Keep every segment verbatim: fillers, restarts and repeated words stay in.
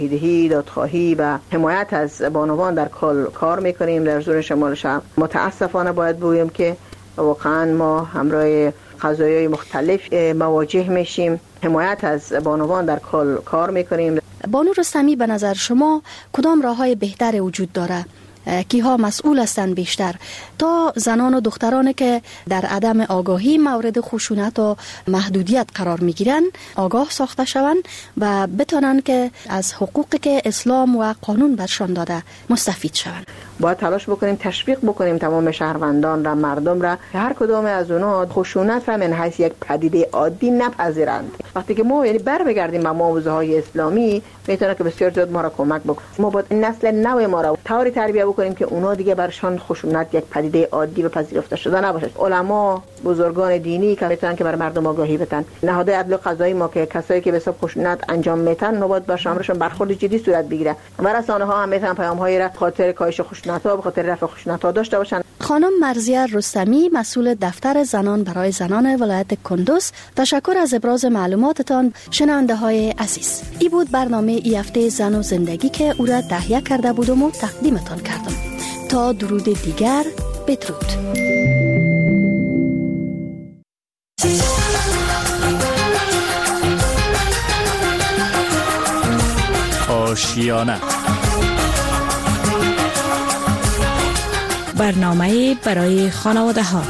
دهی، دادخواهی و حمایت از بانوان در کل کار میکنیم در زون شمال شهر. متاسفانه باید بگویم که واقعا ما همراه قضایای مختلف مواجه میشیم. حمایت از بانوان در کل کار میکنیم. بانو رستمی، به نظر شما کدام راههای بهتر وجود داره؟ کیها مسئول هستند بیشتر تا زنان و دخترانی که در عدم آگاهی مورد خشونت و محدودیت قرار میگیرن آگاه ساخته شوند و بتونن که از حقوقی که اسلام و قانون برشان داده مستفید شوند؟ باید تلاش بکنیم تشویق بکنیم تمام شهروندان را، مردم را، هر کدام از اونها خشونت را من حیث یک پدیده عادی نپذیرند. وقتی که ما یعنی برمیگردیم به موضوع های اسلامی میتونه که بسیار زیاد ما را کمک بکنه. ما باید نسل نو ما را طوری تربیت بکنیم که اونا دیگه برشان خشونت یک پدیده عادی و پذیرفته شده نباشه. علما، بزرگان دینی که میتونن که بر مردم آگاهی بدن، نهادهای عدل و قضایی ما که کسایی که به حساب خشونت انجام میدن نوبت باشه امرشون برخورد جدی صورت بگیره و رسانه ها هم میتونن پیام هایی را خاطر کاهش خشونت ها به خاطر رفع خشونت ها داشته باشن. خانم مرضیه رستمی، مسئول دفتر زنان برای زنان ولایت کندوز، تشکر از ابراز معلوماتتان. شنونده های عزیز، ای بود برنامه ای هفته زن و زندگی که او را تهیه کرده بودم و تقدیمتان کردم. تا درود دیگر، بدرود. آشیانه، برنامه برای خانواده ها.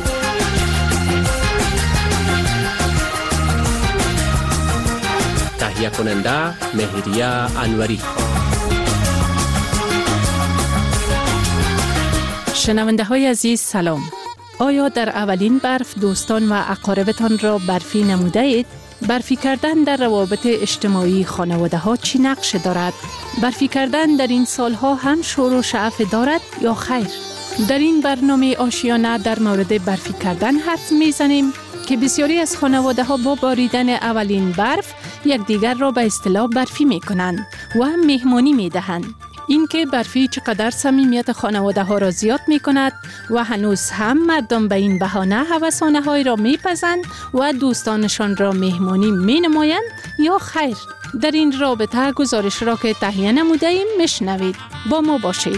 تهیه کننده مهریه انوری. شنونده های عزیز سلام. آیا در اولین برف دوستان و اقاربتان را برفی نموده اید؟ برفی کردن در روابط اجتماعی خانواده ها چی نقش دارد؟ برفی کردن در این سالها هم شور و شعف دارد یا خیر؟ در این برنامه آشیانه در مورد برفی کردن حرف میزنیم که بسیاری از خانواده ها با باریدن اولین برف یکدیگر را به اصطلاح برفی می کنند و مهمانی می دهند. این که برفی چقدر صمیمیت خانواده ها را زیاد می کند و هنوز هم مردم به این بهانه هوسانه های را می پزند و دوستانشان را مهمانی می نمایند یا خیر؟ در این رابطه گزارش را که تهیه نموده ایم میشنوید. با ما باشید.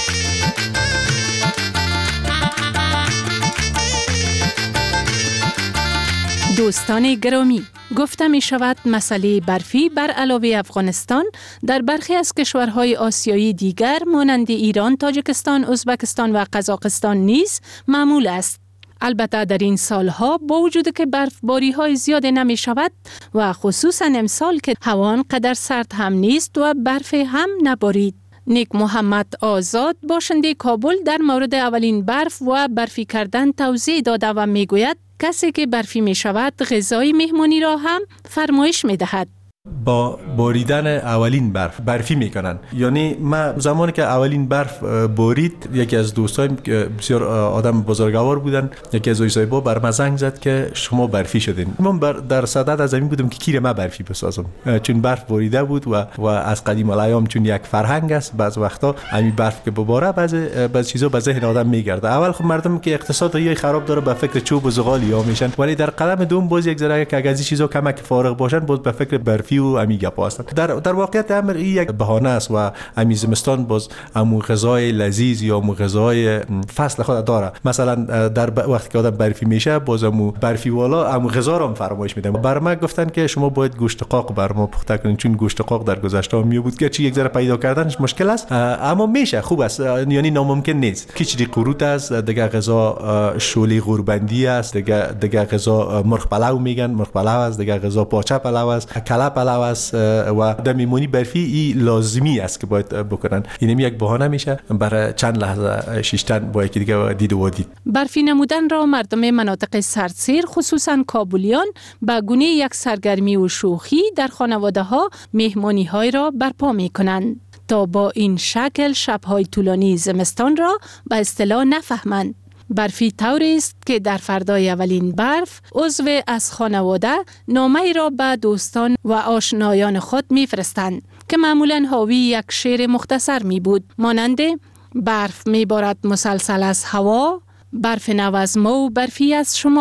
دوستان گرامی، گفته می شود مسئله برفی بر علاوه افغانستان در برخی از کشورهای آسیایی دیگر مانند ایران، تاجیکستان، ازبکستان و قزاقستان نیز معمول است. البته در این سالها با وجود که برفباری های زیاد نمی شود و خصوصا امسال که هوا قدر سرد هم نیست و برف هم نبارید. نیک محمد آزاد، باشنده کابل، در مورد اولین برف و برفی کردن توضیح داده و می گوید کسی که برفی می شود غذای مهمانی را هم فرمایش می دهد. با باریدن اولین برف برفی میکنن. یعنی من زمانی که اولین برف بارید، یکی از دوستایم که بسیار آدم بزرگوار بودن، یکی از اویسایبا بر من زنگ زد که شما برفی شدین. من بر در صدد از زمین بودم که کیر ما برفی بسازم، چون برف باریده بود و و از قدیم الایام چون یک فرهنگ است، بعض وقتا همین برف که بباره بعض بعض چیزا به ذهن آدم میگرده. اول خب مردم که اقتصاد یا خراب داره به فکر چوب و زغال یا میشن، ولی در قدم دوم باز یک ذره که از این چیزا کمک فارغ باشن باز به فکر برفی و امی گپا هستند. در در واقعیت امر این یک بهانه است و امی زمستان باز امو غذای لذیذ یا امو غذای فصل خود داره. مثلا در وقتی که آدم برفی میشه باز امو برفی والا امو غذا رو فرمایش میدن. بر ما گفتن که شما باید گوشت قاق بر ما پخته کنین، چون گوشت قاق در گذشته می بود که چی یک ذره پیدا کردنش مشکل است، اما میشه، خوب است، یعنی ناممکن نیست. کیچری قروت است، دیگه غذا شولی غوربندی است، دیگه دیگه غذا مرغ پلو میگن، مرغ پلو است، دیگه غذا پاچه پلو است، کله پلو است و در میمونی برفی ای لازمی است که باید بکنن. اینم یک بهانه میشه برای چند لحظه شیشتن با یکی دیگه دید و دید. برفی نمودن را مردم مناطق سردسیر خصوصا کابلیان به گونه یک سرگرمی و شوخی در خانواده ها مهمانی های را برپا می کنند تا با این شکل شب‌های طولانی زمستان را به اصطلاح نفهمند. برفی طوری است که در فردای اولین برف عضو از خانواده نامه را به دوستان و آشنایان خود می‌فرستند که معمولاً حاوی یک شعر مختصر می بود، مانند برف می‌بارد مسلسل از هوا، برف نو از ما و برفی از شما.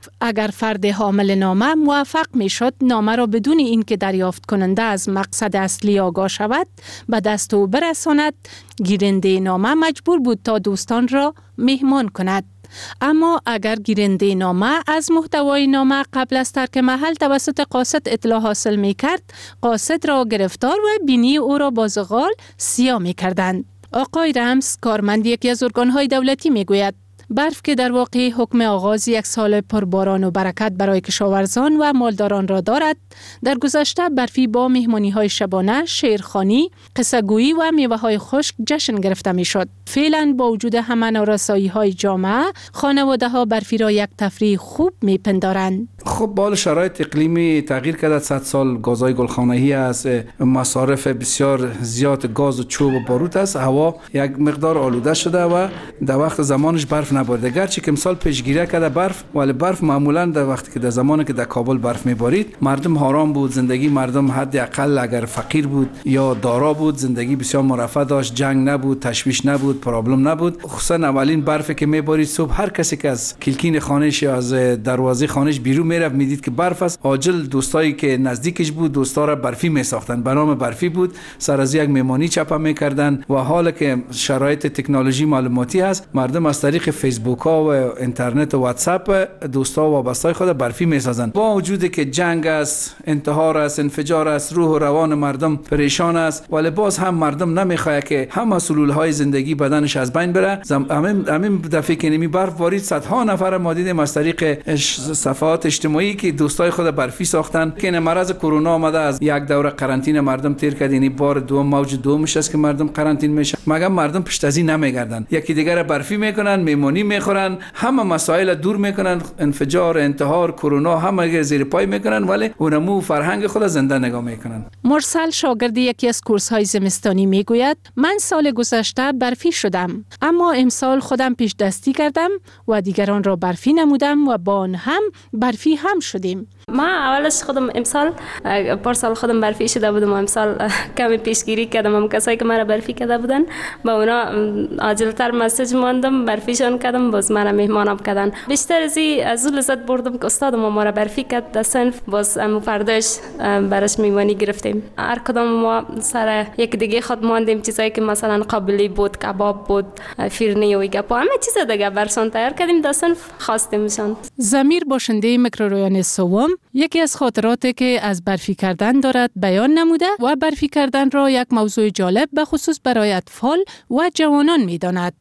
اگر فرد حامل نامه موفق می شد نامه را بدون اینکه دریافت کننده از مقصد اصلی آگاه شود به دست او برساند، گیرنده نامه مجبور بود تا دوستان را مهمان کند. اما اگر گیرنده نامه از محتوای نامه قبل از ترک محل توسط قاصد اطلاع حاصل می کرد، قاصد را گرفتار و بینی او را با زغال سیاه می کردند. آقای رمز، کارمند یکی از ارگان‌های دولتی، می گوید برف که در واقع حکم آغاز یک سال پرباران و برکت برای کشاورزان و مالداران را دارد، در گذشته برفی با مهمانی‌های شبانه، شعرخوانی، قصه‌گویی و میوه‌های خشک جشن گرفته می‌شد. فعلا با وجود همه نارسایی‌های جامعه، خانواده‌ها برفی را یک تفریح خوب می‌پندارند. خب بال شرایط اقلیمی تغییر کرده. صد سال گازهای گلخانه‌ای است، مصارف بسیار زیاد گاز و چوب و باروت است، هوا یک مقدار آلوده شده و در وقت زمانش برف نبارید. گرچه که امسال پیشگیری کرده برف، ولی برف معمولا در وقتی که در زمانی که در کابل برف میبارید مردم آرام بود، زندگی مردم حداقل اگر فقیر بود یا دارا بود زندگی بسیار مرفه داشت، جنگ نبود، تشویش نبود، پرابلم نبود. خصوصا اولین برفی که میبارید صبح هر کسی که از کلکین خانه‌اش یا از دروازه خانه‌اش بیرون میرفت میدید که برف است. عاجل دوستایی که نزدیکش بود دوستا را برفی میساختن، به نام برفی بود، سر از یک مهمانی چپا میکردن. و حالا که شرایط تکنولوژی معلوماتی هست، مردم از طریق فیسبوک ها و اینترنت و واتساپ دوستا و وابسته‌های خود برفی میسازن. با وجودی که جنگ است، انتحار است، انفجار است، روح و روان مردم پریشان است، ولی باز هم مردم نمیخواد که همه سلول‌های زندگی بدنش از بین بره. همین همین دفعه که نمی برف بارید صدها نفر ما دیدیم از طریق صفحات اجتماعی که دوستای خود برفی ساختن. که مرض کرونا آمده، از یک دوره قرنطینه مردم تیر کرد، یعنی بار دوم موج دومش است که مردم قرنطین میشن، مگر مردم پشت از این نمیگردن، یکی دیگر برفی میکنن، میمونی میخورن، همه مسائل دور میکنن، انفجار، انتحار، کرونا همه زیر پای میکنن، ولی اونمو فرهنگ خود زنده نگاه میکنن. مرسل، شاگرد یکی از کورس های زمستانی، میگوید من سال گذشته برفی شدم، اما امسال خودم پیش دستی کردم و دیگران را برفی نمودم و با آن هم برفی هم شدیم. ما اولش خودم امسال پارسال خودم برفی شده بودم و امسال کمی پیشگیری کردم. هم کسایی که مرا برفی کرده بودن با اونا عاجلتر مسیج ماندم، برفیشان کردم، باز مرا مهمانم کردن. بیشتر از این از لذت بردم که استاد ما مرا برفی کرد در صنف، باز ام فرداش براش میوانی گرفتیم. هر کدام ما سر یک دیگه خود ماندیم، چیزایی که مثلا قابلی بود، کباب بود، فیرنی و گپا، همه چیز دیگه برسان تیار کردیم در صنف خواستیمشان. ضمیر، باشنده میکرورایان سوم، یکی از خاطراتی که از برفی کردن دارد بیان نموده و برفی کردن را یک موضوع جالب به خصوص برای اطفال و جوانان می‌داند.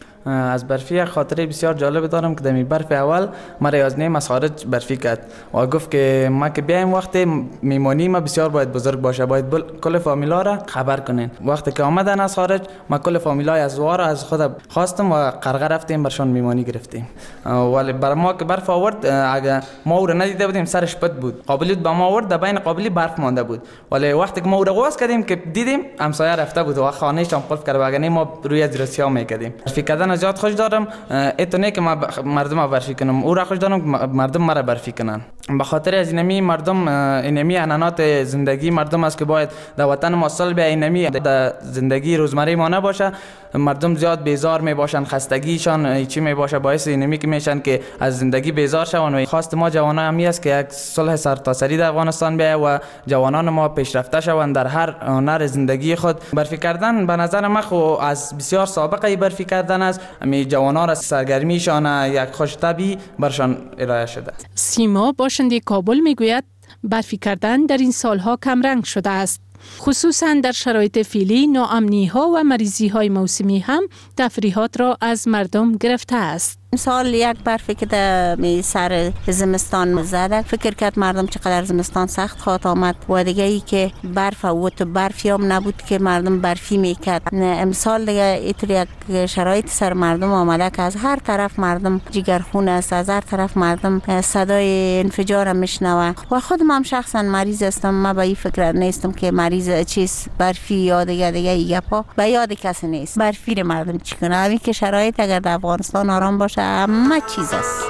از برفی یک خاطره بسیار جالب دارم که دمی برف اول مرا یازنه مسخارج برفی کرد و گفت که ما که بیایم وقت میمانی ما بسیار باید بزرگ باشه، باید کل فامیلا را خبر کنین. وقتی که آمدن از خارج ما کل فامیلا از وار از خود خواستم و قرقه رفتیم برشان میمانی گرفتیم. ولی بر ما که برف آورد، اگه ما او را ندیده بودیم سرش پد بود، قابلیت به ما آورد، در بین قابلی برف مانده بود، ولی وقتی که ما او را قواس کردیم که دیدیم همسایه رفته بود و خانه‌اش هم قفل کرده، وگرنه ما روی از رسیا میکردیم. برفی کردن زیاد خوش دارم، اتونه که ما مردم برفی کنم، او را خوش دارم که مردم مرا برفی کنن. به خاطر از اینمی مردم، اینمی عنعنات زندگی مردم است که باید در وطن ما سال به اینمی در زندگی روزمره ما نباشه. مردم زیاد بیزار می باشن، خستگیشان چی می باشه، باعث اینمی که میشن که از زندگی بیزار شون. و خواست ما جوانان همی است که یک صلح سرتاسری در افغانستان بیاید و جوانان ما پیشرفته شوند در هر هنر زندگی خود. برفی کردن به نظر من خو از بسیار سابقه برفی کردن است، می جوانان را سرگرمیشان یک خوش طبعی برشان ارائه شده. سیما، باشنده کابل، میگوید برفی کردن در این سالها کم رنگ شده است. خصوصا در شرایط فعلی ناامنی ها و مریضی های موسمی هم تفریحات را از مردم گرفته است. سال یک برفی که در سر زمستان زده، فکر کرد مردم چقدر زمستان سخت خواهد آمد و دیگه ای که برف و تو برفی هم نبود که مردم برفی میکرد. امسال دیگه اینطور یک شرایط سر مردم آمده که از هر طرف مردم جگرخون است، از هر طرف مردم صدای انفجار میشنوه و خودم هم شخصا مریض هستم. من به این فکر نیستم که مریض چیز برفی یا دیگه دیگه ای گپا به یاد کسی نیست. برفی مردم چی کنه؟ همین که شرایط اگر در افغانستان آرام باشه همه چیز است.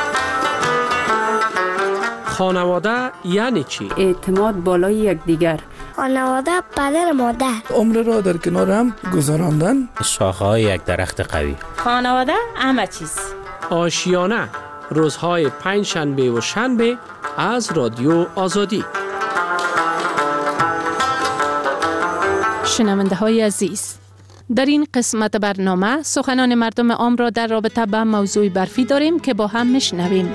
خانواده یعنی چی؟ اعتماد بالای یکدیگر. خانواده پدر مادر. عمر را در کنار هم گذراندن. شاخه‌های یک درخت قوی. خانواده همه چیز. آشیانه روزهای پنج شنبه و شنبه از رادیو آزادی. شنونده های عزیز، در این قسمت برنامه سخنان مردم عام را در رابطه با موضوع برفی داریم که با هم میشنویم.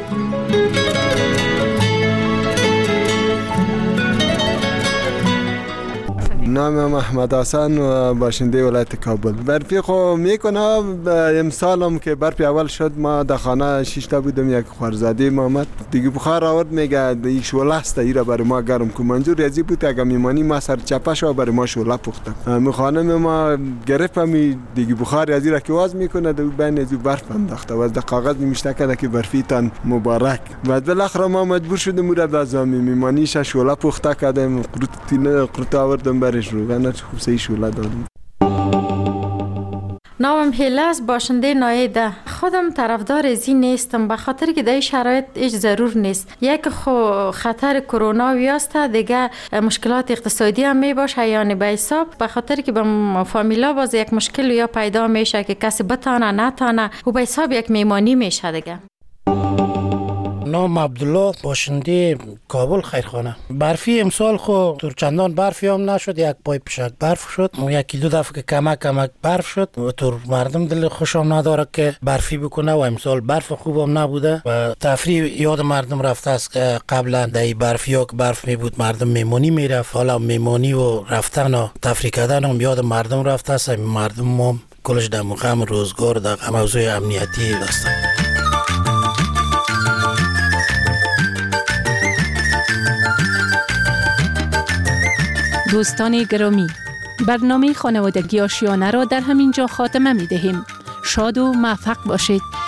نام محمد حسن و باشنده ولایت کابل. برفی خو میکنه. امسال هم که برفی اول شد ما در خانه شیشتا بودم، یک خورزاده محمد دیگه بخار آورد، میگه این شوله است ایره برای ما گرم که منظور ازی بود اگه میمانی ما سر چپش و برای ما شوله پختم. می خانم ما گرفتم دیگه بخار ازی را که واز میکنه دو بین ازی برف انداخته و از کاغذ نمیشته کرده که برفی تان مبارک. بعد بالاخره ما مجبور شدیم مورد از میمانیش شوله پخته کردیم، قروت قروت آوردم برش رو و نه خوب سهی شوله دادم. نامم هیله است، باشنده نایده. خودم طرفدار ازی نیستم به خاطر که در شرایط هیچ ضرور نیست. یک خو خطر کرونا ویاسته، دیگه مشکلات اقتصادی هم می باشه یعنی به حساب، به خاطر که به فامیلا باز یک مشکل یا پیدا میشه که کسی بتانه نتانه و به حساب یک میمانی میشه دیگه. نام عبدالله، باشنده کابل خیرخانه. برفی امسال خو تو چندان برفی هم نشد، یک پای پیشک برف شد، یکی دو دفعه که کمک کمک برف شد و تو مردم دل خوشم نداره که برفی بکنه و امسال برف خوبم نبوده و تفریح یاد مردم رفته است که قبلا در برفی ها که برف می بود مردم میمونی میرفت، حالا میمونی و رفتن و تفریح کردن هم یاد مردم رفته است. مردم هم کلش در مقام روزگار در موضوع امنیتی هستند. دوستان گرامی، برنامه خانوادگی آشیانه را در همین جا خاتمه می دهیم. شاد و موفق باشید.